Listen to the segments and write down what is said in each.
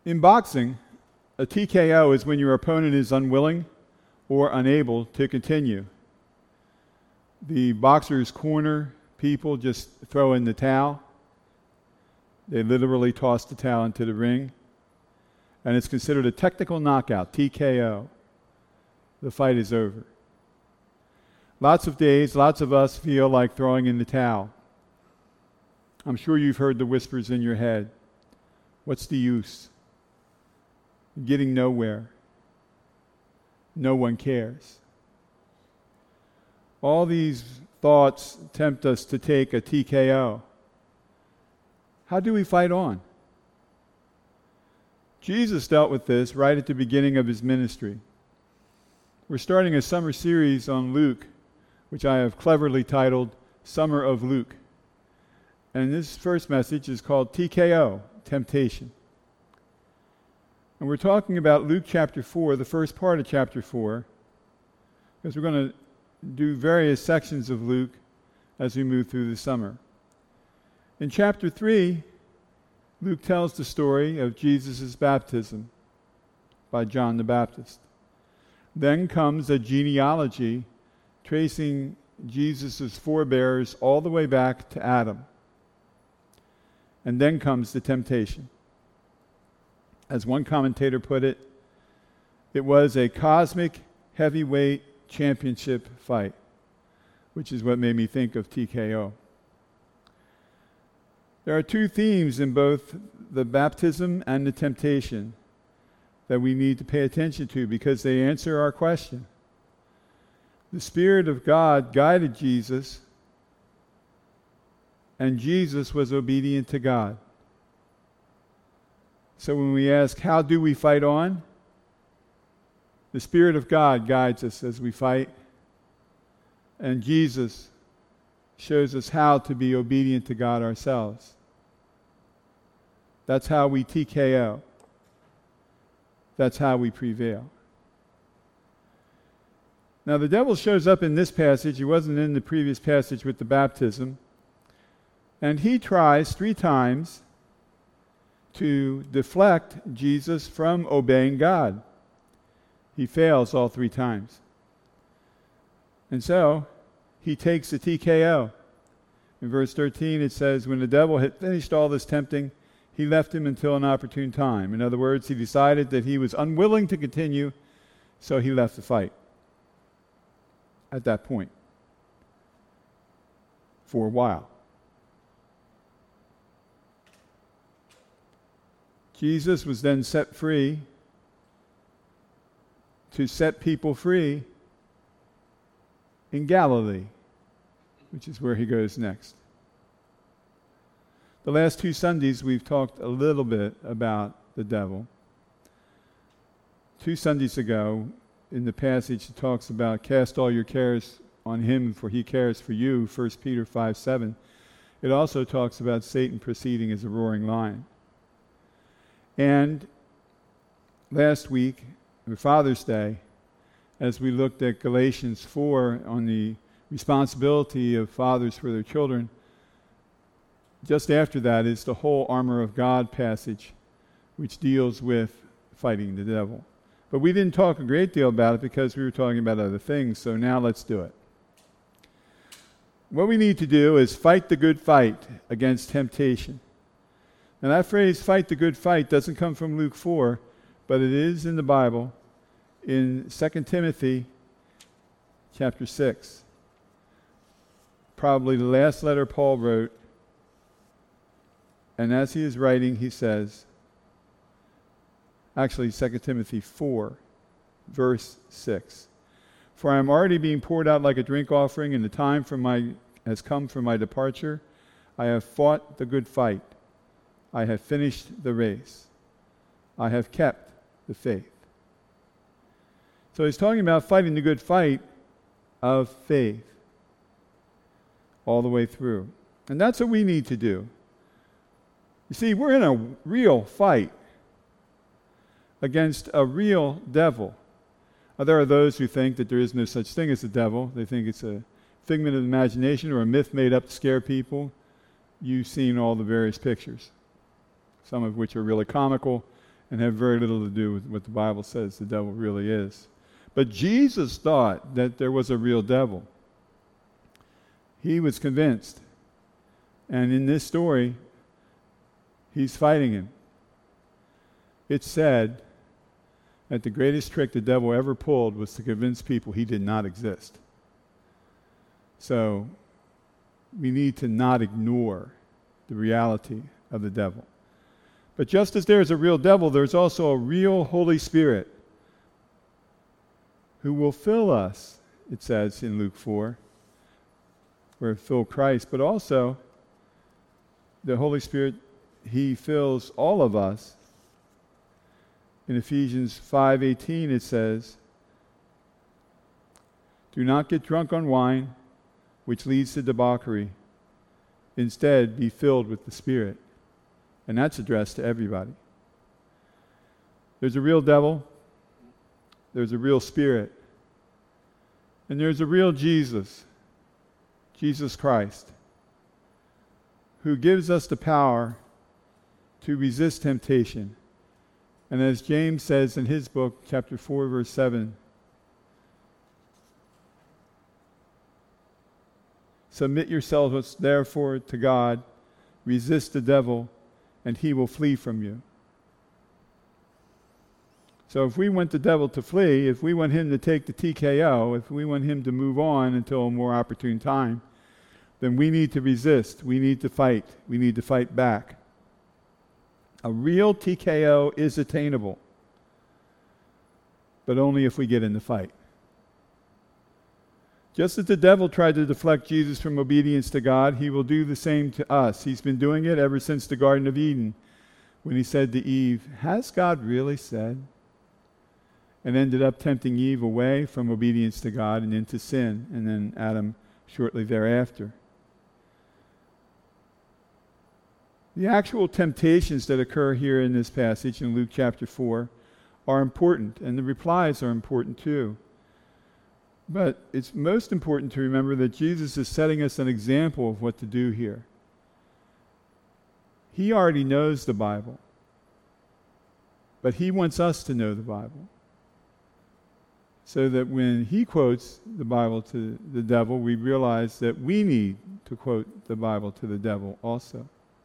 In boxing, a TKO is when your opponent is unwilling or unable to continue. The boxer's corner people just throw in the towel. They literally toss the towel into the ring. And it's considered a technical knockout, TKO. The fight is over. Lots of days, lots of us feel like throwing in the towel. I'm sure you've heard the whispers in your head. What's the use? Getting nowhere. No one cares. All these thoughts tempt us to take a TKO. How do we fight on? Jesus dealt with this right at the beginning of his ministry. We're starting a summer series on Luke, which I have cleverly titled Summer of Luke. And this first message is called TKO, Temptation. And we're talking about Luke chapter 4, the first part of chapter 4, because we're going to do various sections of Luke as we move through the summer. In chapter 3, Luke tells the story of Jesus' baptism by John the Baptist. Then comes a genealogy tracing Jesus' forebears all the way back to Adam. And then comes the temptation. As one commentator put it, it was a cosmic heavyweight championship fight, which is what made me think of TKO. There are two themes in both the baptism and the temptation that we need to pay attention to because they answer our question. The Spirit of God guided Jesus, and Jesus was obedient to God. So when we ask, how do we fight on? The Spirit of God guides us as we fight, and Jesus shows us how to be obedient to God ourselves. That's how we TKO. That's how we prevail. Now the devil shows up in this passage. He wasn't in the previous passage with the baptism. And he tries 3 times to deflect Jesus from obeying God. He fails all 3 times. And so he takes the TKO. In verse 13 it says, when the devil had finished all this tempting, he left him until an opportune time. In other words, he decided that he was unwilling to continue, so he left the fight at that point for a while. Jesus was then set free to set people free in Galilee, which is where he goes next. The last 2 Sundays we've talked a little bit about the devil. 2 Sundays ago, in the passage it talks about cast all your cares on him for he cares for you, 1 Peter 5:7. It also talks about Satan proceeding as a roaring lion. And last week, for Father's Day, as we looked at Galatians 4 on the responsibility of fathers for their children, just after that is the whole armor of God passage, which deals with fighting the devil. But we didn't talk a great deal about it because we were talking about other things, so now let's do it. What we need to do is fight the good fight against temptation. Now that phrase, fight the good fight, doesn't come from Luke 4, but it is in the Bible in 2 Timothy chapter 6. Probably the last letter Paul wrote. And as he is writing, he says, actually 2 Timothy 4, verse 6. For I am already being poured out like a drink offering, and the time has come for my departure. I have fought the good fight. I have finished the race. I have kept the faith. So he's talking about fighting the good fight of faith all the way through. And that's what we need to do. You see, we're in a real fight against a real devil. Now, there are those who think that there is no such thing as a devil. They think it's a figment of imagination or a myth made up to scare people. You've seen all the various pictures, some of which are really comical and have very little to do with what the Bible says the devil really is. But Jesus thought that there was a real devil. He was convinced. And in this story, he's fighting him. It's said that the greatest trick the devil ever pulled was to convince people he did not exist. So we need to not ignore the reality of the devil. But just as there's a real devil, there's also a real Holy Spirit who will fill us, it says in Luke 4, where fill Christ, but also the Holy Spirit, he fills all of us. In Ephesians 5:18 it says, "Do not get drunk on wine, which leads to debauchery. Instead, be filled with the Spirit." And that's addressed to everybody. There's a real devil, there's a real spirit, and there's a real Jesus, Jesus Christ, who gives us the power to resist temptation. And as James says in his book, chapter 4, verse 7, "Submit yourselves therefore to God, resist the devil, and he will flee from you." So if we want the devil to flee, if we want him to take the TKO, if we want him to move on until a more opportune time, then we need to resist. We need to fight. We need to fight back. A real TKO is attainable, but only if we get in the fight. Just as the devil tried to deflect Jesus from obedience to God, he will do the same to us. He's been doing it ever since the Garden of Eden, when he said to Eve, "Has God really said?" And ended up tempting Eve away from obedience to God and into sin, and then Adam shortly thereafter. The actual temptations that occur here in this passage in Luke chapter 4 are important, and the replies are important too. But it's most important to remember that Jesus is setting us an example of what to do here. He already knows the Bible, but he wants us to know the Bible, so that when he quotes the Bible to the devil, we realize that we need to quote the Bible to the devil also.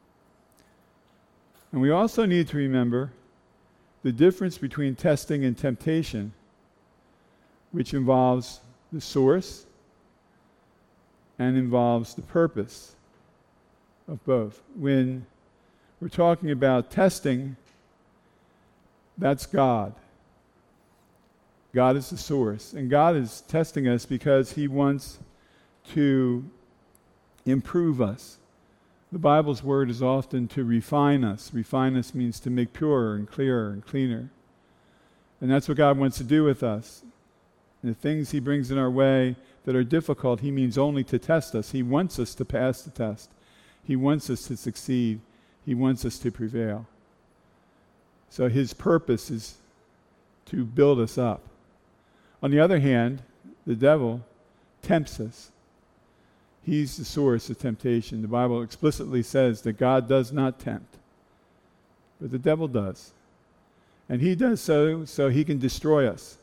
And we also need to remember the difference between testing and temptation, which involves the source and involves the purpose of both. When we're talking about testing, that's God. God is the source, and God is testing us because he wants to improve us. The Bible's word is often to refine us. Refine us means to make purer and clearer and cleaner. And that's what God wants to do with us. And the things he brings in our way that are difficult, he means only to test us. He wants us to pass the test. He wants us to succeed. He wants us to prevail. So his purpose is to build us up. On the other hand, the devil tempts us. He's the source of temptation. The Bible explicitly says that God does not tempt, but the devil does. And he does so he can destroy us.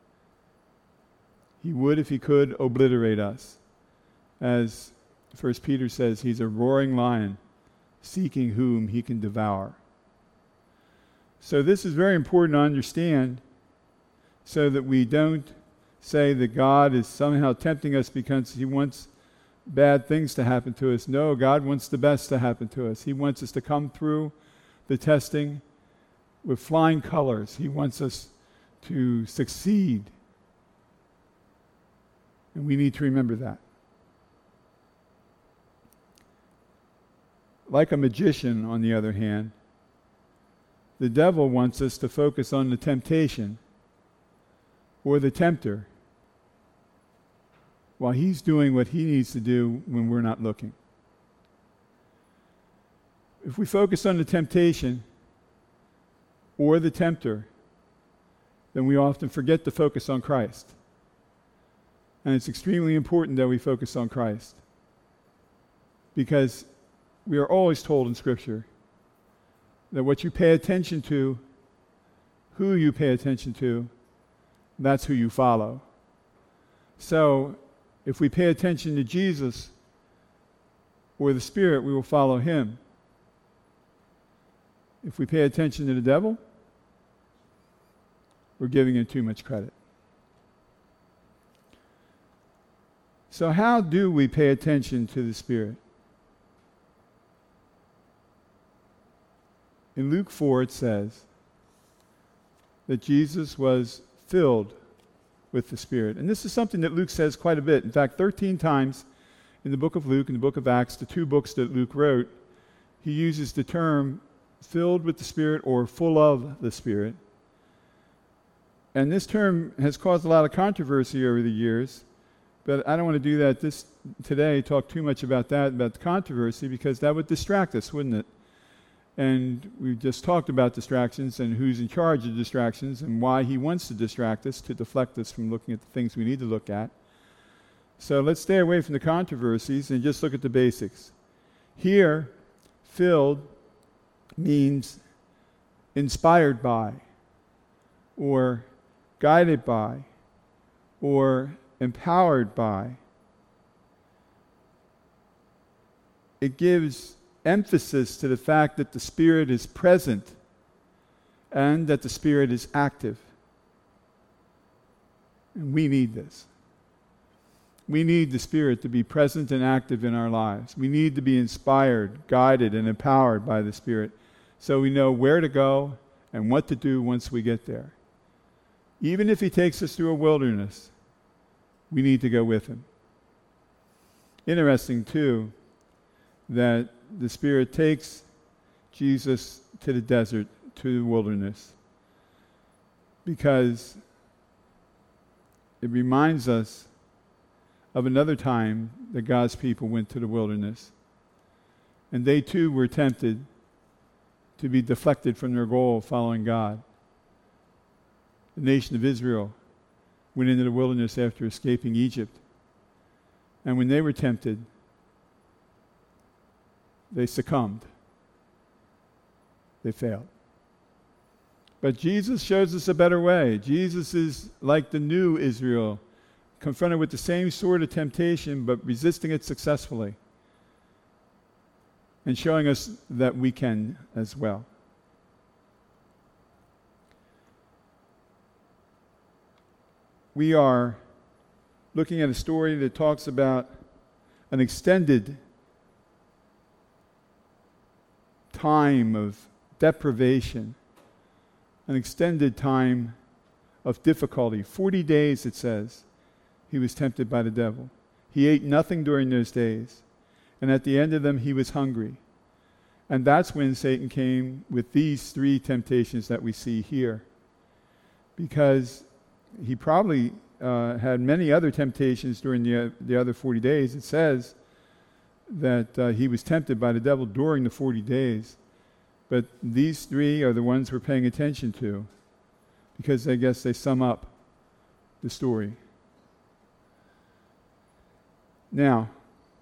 He would, if he could, obliterate us. As 1 Peter says, he's a roaring lion, seeking whom he can devour. So this is very important to understand, so that we don't say that God is somehow tempting us because he wants bad things to happen to us. No, God wants the best to happen to us. He wants us to come through the testing with flying colors. He wants us to succeed. And we need to remember that. Like a magician, on the other hand, the devil wants us to focus on the temptation or the tempter, while he's doing what he needs to do when we're not looking. If we focus on the temptation or the tempter, then we often forget to focus on Christ. And it's extremely important that we focus on Christ, because we are always told in Scripture that what you pay attention to who you pay attention to, that's who you follow. So, if we pay attention to Jesus or the Spirit, we will follow him. If we pay attention to the devil, we're giving him too much credit. So how do we pay attention to the Spirit? In Luke 4 it says that Jesus was filled with the Spirit. And this is something that Luke says quite a bit. In fact, 13 times in the book of Luke and the book of Acts, the two books that Luke wrote, he uses the term filled with the Spirit or full of the Spirit. And this term has caused a lot of controversy over the years, but I don't want to do that today, talk too much about that, about the controversy, because that would distract us, wouldn't it? And we just talked about distractions and who's in charge of distractions and why he wants to distract us, to deflect us from looking at the things we need to look at. So let's stay away from the controversies and just look at the basics. Here, filled means inspired by, or guided by, or empowered by. It gives emphasis to the fact that the Spirit is present and that the Spirit is active. And we need this. We need the Spirit to be present and active in our lives. We need to be inspired, guided, and empowered by the Spirit so we know where to go and what to do once we get there. Even if he takes us through a wilderness, we need to go with him. Interesting, too, that the Spirit takes Jesus to the desert, to the wilderness, because it reminds us of another time that God's people went to the wilderness. And they too were tempted to be deflected from their goal of following God. The nation of Israel went into the wilderness after escaping Egypt. And when they were tempted, they succumbed. They failed. But Jesus shows us a better way. Jesus is like the new Israel, confronted with the same sort of temptation, but resisting it successfully, and showing us that we can as well. We are looking at a story that talks about an extended time of deprivation, an extended time of difficulty. 40 days, it says, he was tempted by the devil. He ate nothing during those days, and at the end of them he was hungry. And that's when Satan came with these three temptations that we see here, because he probably had many other temptations during the other 40 days. It says that he was tempted by the devil during the 40 days. But these three are the ones we're paying attention to, because I guess they sum up the story. Now,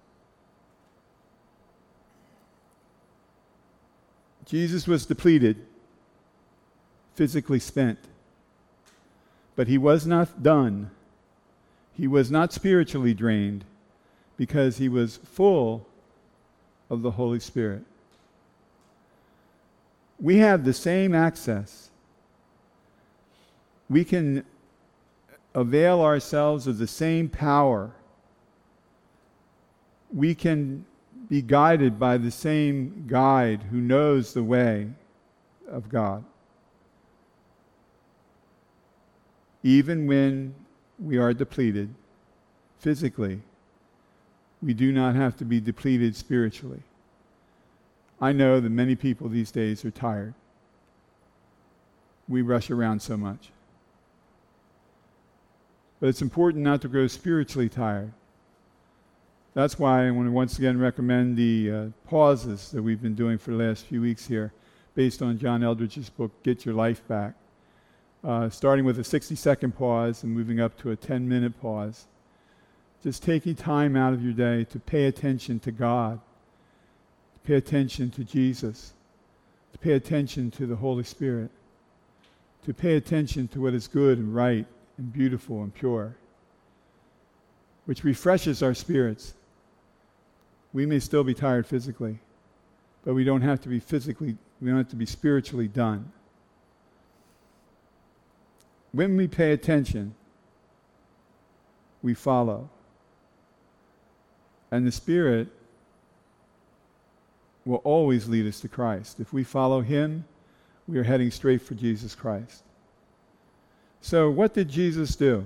Jesus was depleted, physically spent. But he was not done. He was not spiritually drained, because he was full of the Holy Spirit. We have the same access. We can avail ourselves of the same power. We can be guided by the same guide who knows the way of God. Even when we are depleted physically, we do not have to be depleted spiritually. I know that many people these days are tired. We rush around so much. But it's important not to grow spiritually tired. That's why I want to once again recommend the pauses that we've been doing for the last few weeks here, based on John Eldridge's book, Get Your Life Back. Starting with a 60-second pause and moving up to a 10-minute pause. Just taking time out of your day to pay attention to God, to pay attention to Jesus, to pay attention to the Holy Spirit, to pay attention to what is good and right and beautiful and pure, which refreshes our spirits. We may still be tired physically, but we don't have to be spiritually done. When we pay attention, we follow. And the Spirit will always lead us to Christ. If we follow Him, we are heading straight for Jesus Christ. So what did Jesus do?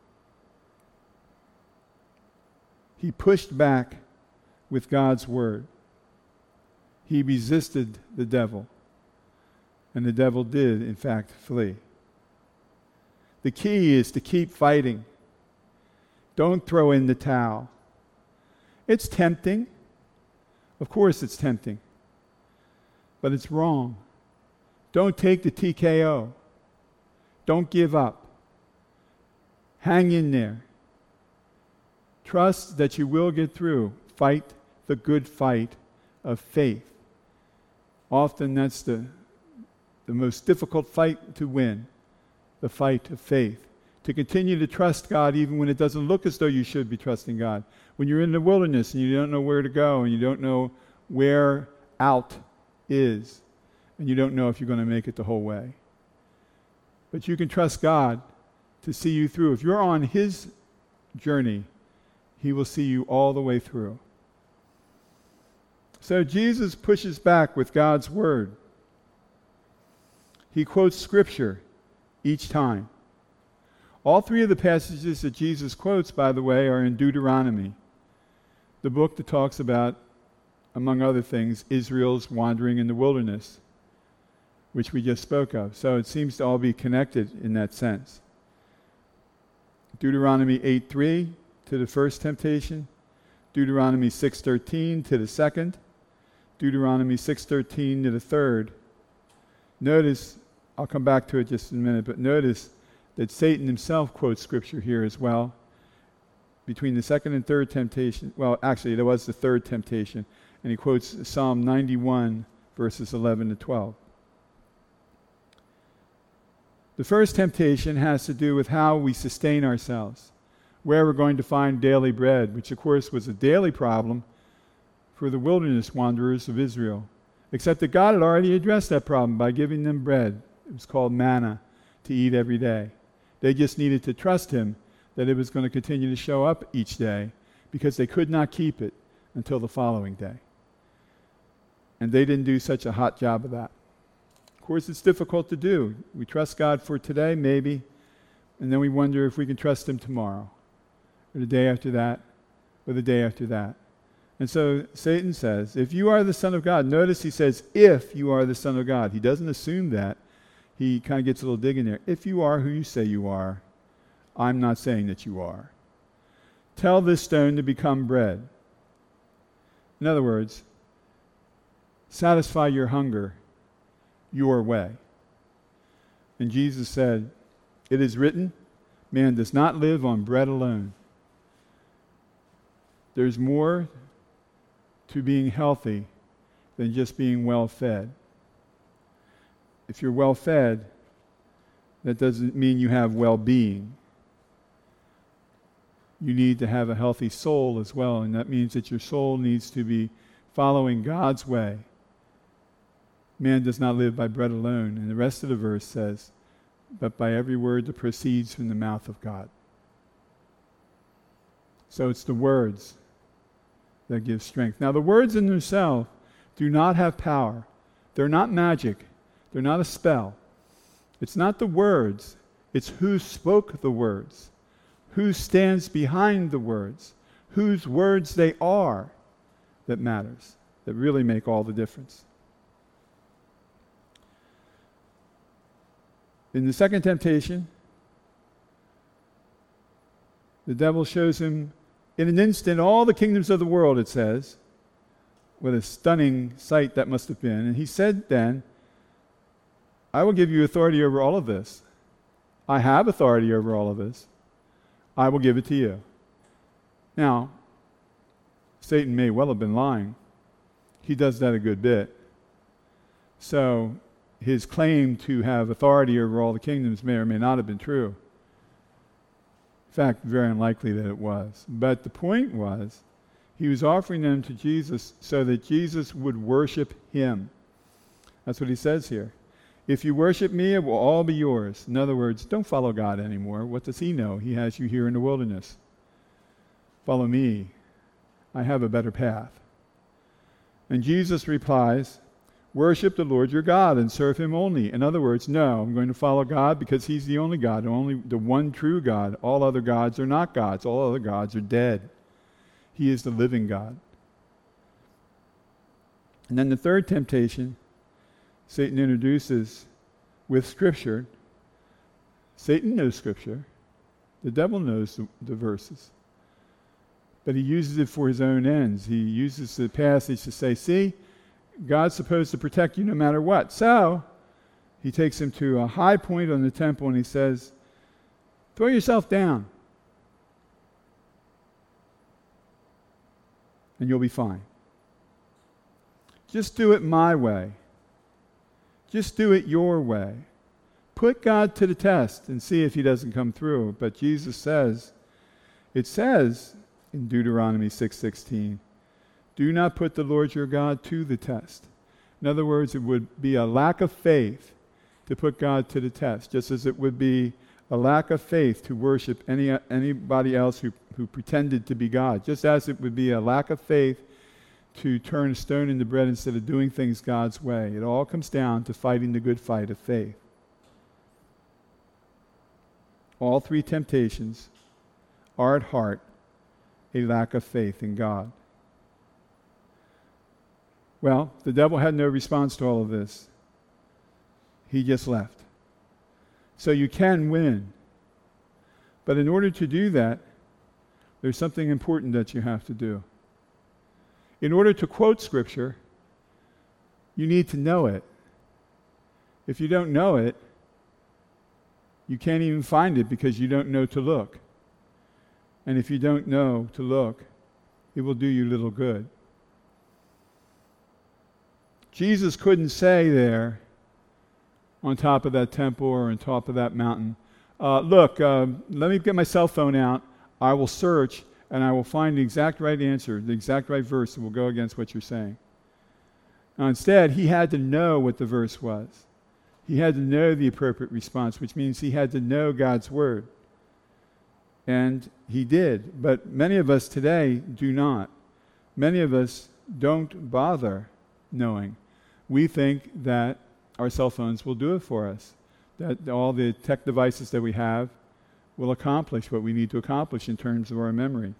He pushed back with God's word. He resisted the devil. And the devil did, in fact, flee. The key is to keep fighting. Don't throw in the towel. It's tempting. Of course it's tempting. But it's wrong. Don't take the TKO. Don't give up. Hang in there. Trust that you will get through. Fight the good fight of faith. Often that's the most difficult fight to win, the fight of faith. To continue to trust God even when it doesn't look as though you should be trusting God. When you're in the wilderness and you don't know where to go and you don't know where out is and you don't know if you're going to make it the whole way. But you can trust God to see you through. If you're on His journey, He will see you all the way through. So Jesus pushes back with God's word. He quotes Scripture each time. All three of the passages that Jesus quotes, by the way, are in Deuteronomy, the book that talks about, among other things, Israel's wandering in the wilderness, which we just spoke of. So it seems to all be connected in that sense. Deuteronomy 8:3 to the first temptation, Deuteronomy 6:13 to the second, Deuteronomy 6:13 to the third. Notice, I'll come back to it just in a minute, but notice that Satan himself quotes Scripture here as well. Between the second and third temptation, well, actually, there was the third temptation, and he quotes Psalm 91, verses 11 to 12. The first temptation has to do with how we sustain ourselves, where we're going to find daily bread, which of course was a daily problem for the wilderness wanderers of Israel, except that God had already addressed that problem by giving them bread. It was called manna to eat every day. They just needed to trust Him that it was going to continue to show up each day because they could not keep it until the following day. And they didn't do such a hot job of that. Of course, it's difficult to do. We trust God for today, maybe, and then we wonder if we can trust Him tomorrow, or the day after that, or the day after that. And so Satan says, if you are the Son of God, notice he says, if you are the Son of God. He doesn't assume that. He kind of gets a little dig in there. If you are who you say you are, I'm not saying that you are. Tell this stone to become bread. In other words, satisfy your hunger your way. And Jesus said, it is written, man does not live on bread alone. There's more to being healthy than just being well fed. If you're well fed, that doesn't mean you have well-being. You need to have a healthy soul as well, and that means that your soul needs to be following God's way. Man does not live by bread alone. And the rest of the verse says, but by every word that proceeds from the mouth of God. So it's the words that give strength. Now the words in themselves do not have power. They're not magic. They're not a spell. It's not the words. It's who spoke the words. Who stands behind the words. Whose words they are that matters. That really make all the difference. In the second temptation, the devil shows him in an instant all the kingdoms of the world, it says. What a stunning sight that must have been. And he said then, I will give you authority over all of this. I have authority over all of this. I will give it to you. Now, Satan may well have been lying. He does that a good bit. So his claim to have authority over all the kingdoms may or may not have been true. In fact, very unlikely that it was. But the point was, he was offering them to Jesus so that Jesus would worship him. That's what he says here. If you worship me, it will all be yours. In other words, don't follow God anymore. What does he know? He has you here in the wilderness. Follow me. I have a better path. And Jesus replies, worship the Lord your God and serve him only. In other words, no, I'm going to follow God because he's the only God, the one true God. All other gods are not gods. All other gods are dead. He is the living God. And then the third temptation Satan introduces with Scripture. Satan knows Scripture. The devil knows the verses. But he uses it for his own ends. He uses the passage to say, see, God's supposed to protect you no matter what. So, he takes him to a high point on the temple and he says, throw yourself down and you'll be fine. Just do it my way. Just do it your way. Put God to the test and see if he doesn't come through. But Jesus says, it says in Deuteronomy 6:16, do not put the Lord your God to the test. In other words, it would be a lack of faith to put God to the test, just as it would be a lack of faith to worship anybody else who pretended to be God, just as it would be a lack of faith to turn a stone into bread instead of doing things God's way. It all comes down to fighting the good fight of faith. All three temptations are at heart a lack of faith in God. Well, the devil had no response to all of this. He just left. So you can win. But in order to do that, there's something important that you have to do. In order to quote Scripture, you need to know it. If you don't know it, you can't even find it because you don't know to look. And if you don't know to look, it will do you little good. Jesus couldn't say there on top of that temple or on top of that mountain, look, let me get my cell phone out. I will search and I will find the exact right answer, the exact right verse that will go against what you're saying. Now, instead, he had to know what the verse was. He had to know the appropriate response, which means he had to know God's word. And he did. But many of us today do not. Many of us don't bother knowing. We think that our cell phones will do it for us, that all the tech devices that we have will accomplish what we need to accomplish in terms of our memory.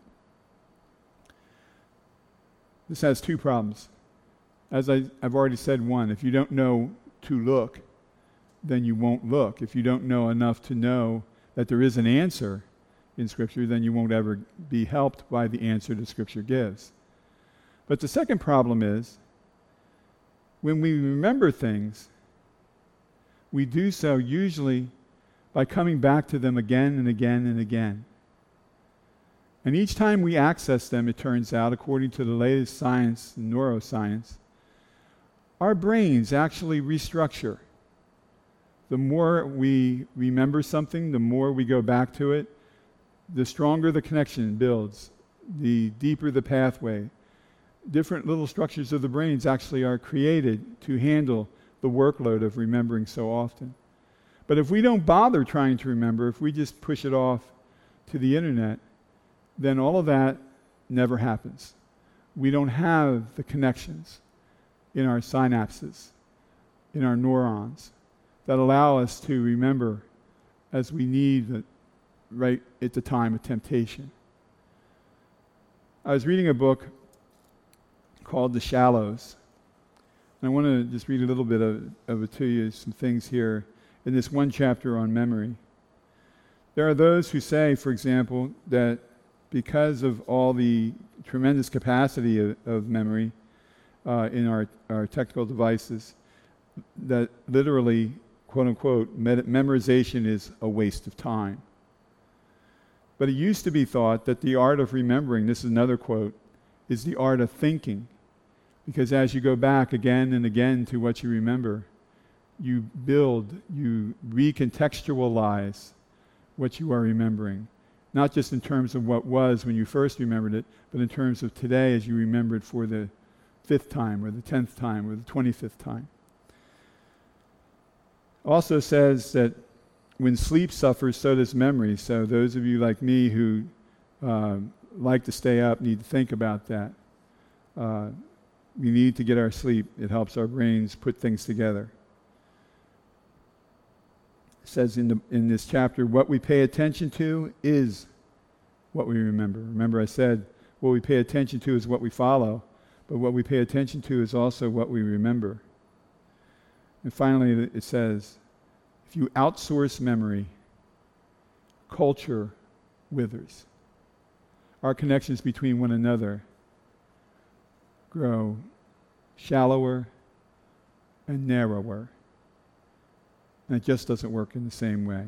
This has two problems. As I've already said, one, if you don't know to look, then you won't look. If you don't know enough to know that there is an answer in Scripture, then you won't ever be helped by the answer that Scripture gives. But the second problem is, when we remember things, we do so usually by coming back to them again and again and again. And each time we access them, it turns out, according to the latest science, neuroscience, our brains actually restructure. The more we remember something, the more we go back to it, the stronger the connection builds, the deeper the pathway. Different little structures of the brains actually are created to handle the workload of remembering so often. But if we don't bother trying to remember, if we just push it off to the internet, then all of that never happens. We don't have the connections in our synapses, in our neurons, that allow us to remember as we need right at the time of temptation. I was reading a book called The Shallows. And I want to just read a little bit of it to you, some things here in this one chapter on memory. There are those who say, for example, that because of all the tremendous capacity of memory in our technical devices, that literally, quote unquote, memorization is a waste of time. But it used to be thought that the art of remembering, this is another quote, is the art of thinking. Because as you go back again and again to what you remember, you build, you recontextualize what you are remembering. Not just in terms of what was when you first remembered it, but in terms of today as you remember it for the 5th time or the 10th time or the 25th time. Also says that when sleep suffers, so does memory. So those of you like me who like to stay up need to think about that. We need to get our sleep. It helps our brains put things together. It says in this chapter, what we pay attention to is what we remember. Remember I said what we pay attention to is what we follow, but what we pay attention to is also what we remember. And finally it says, if you outsource memory, culture withers. Our connections between one another grow shallower and narrower. And it just doesn't work in the same way.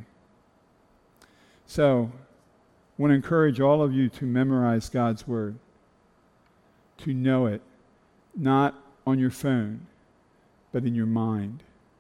So, I want to encourage all of you to memorize God's Word, to know it, not on your phone, but in your mind.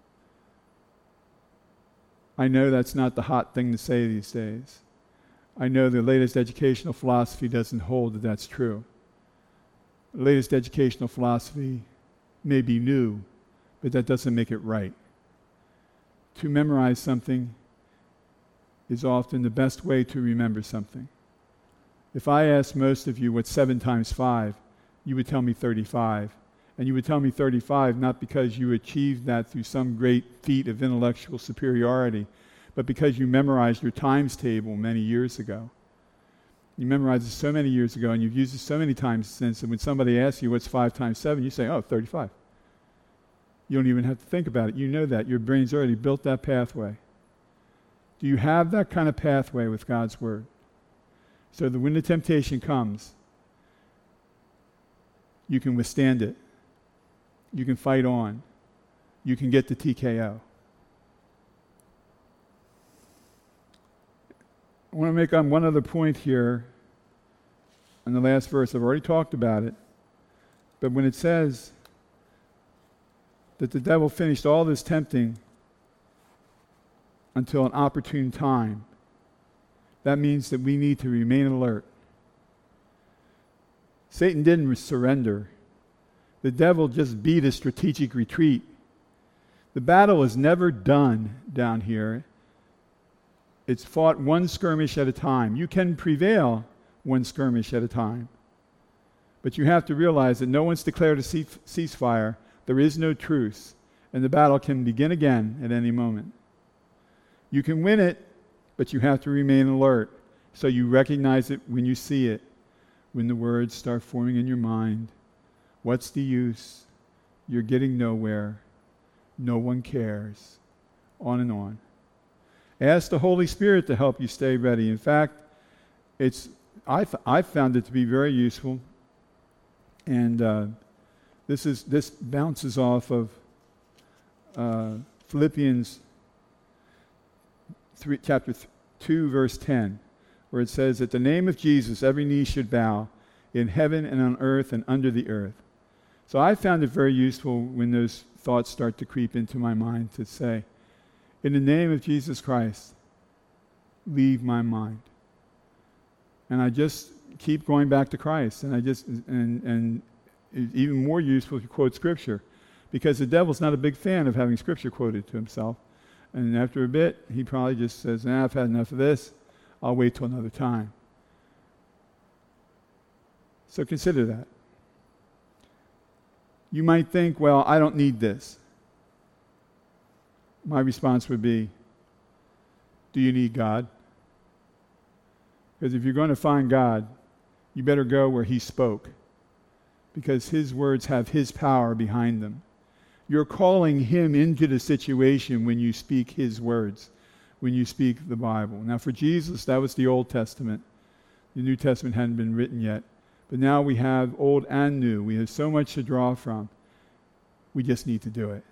I know that's not the hot thing to say these days. I know the latest educational philosophy doesn't hold that that's true. The latest educational philosophy may be new, but that doesn't make it right. To memorize something is often the best way to remember something. If I asked most of you what's 7 times 5, you would tell me 35. And you would tell me 35 not because you achieved that through some great feat of intellectual superiority, but because you memorized your times table many years ago. You memorized it so many years ago, and you've used it so many times since, and when somebody asks you what's 5 times 7, you say, 35. You don't even have to think about it. You know that. Your brain's already built that pathway. Do you have that kind of pathway with God's Word? So that when the temptation comes, you can withstand it. You can fight on. You can get the TKO. I want to make one other point here in the last verse. I've already talked about it. But when it says that the devil finished all this tempting until an opportune time, that means that we need to remain alert. Satan didn't surrender. The devil just beat a strategic retreat. The battle is never done down here. It's fought one skirmish at a time. You can prevail one skirmish at a time. But you have to realize that no one's declared a ceasefire. There is no truce. And the battle can begin again at any moment. You can win it, but you have to remain alert. So you recognize it when you see it, when the words start forming in your mind. What's the use? You're getting nowhere. No one cares. On and on. Ask the Holy Spirit to help you stay ready. In fact, I found it to be very useful. And this bounces off of Philippians chapter 2, verse 10, where it says, at the name of Jesus, every knee should bow in heaven and on earth and under the earth. So I found it very useful when those thoughts start to creep into my mind to say, in the name of Jesus Christ, leave my mind. And I just keep going back to Christ. And it's even more useful to quote Scripture, because the devil's not a big fan of having Scripture quoted to himself. And after a bit, he probably just says, I've had enough of this. I'll wait till another time. So consider that. You might think, well, I don't need this. My response would be, do you need God? Because if you're going to find God, you better go where He spoke, because His words have His power behind them. You're calling Him into the situation when you speak His words, when you speak the Bible. Now for Jesus, that was the Old Testament. The New Testament hadn't been written yet. But now we have old and new. We have so much to draw from. We just need to do it.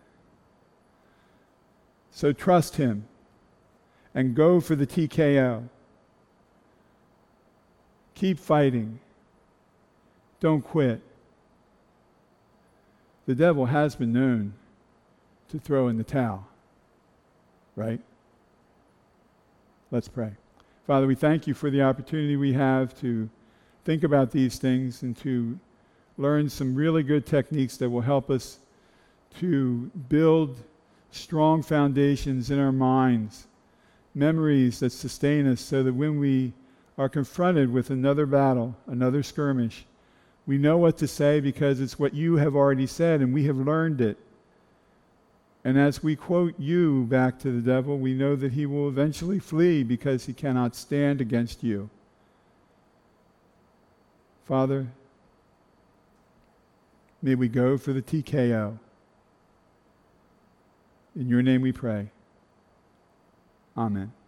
So trust Him and go for the TKO. Keep fighting. Don't quit. The devil has been known to throw in the towel. Right? Let's pray. Father, we thank you for the opportunity we have to think about these things and to learn some really good techniques that will help us to build strong foundations in our minds, memories that sustain us so that when we are confronted with another battle, another skirmish, we know what to say because it's what you have already said and we have learned it. And as we quote you back to the devil, we know that he will eventually flee because he cannot stand against you. Father, may we go for the TKO. In your name we pray. Amen.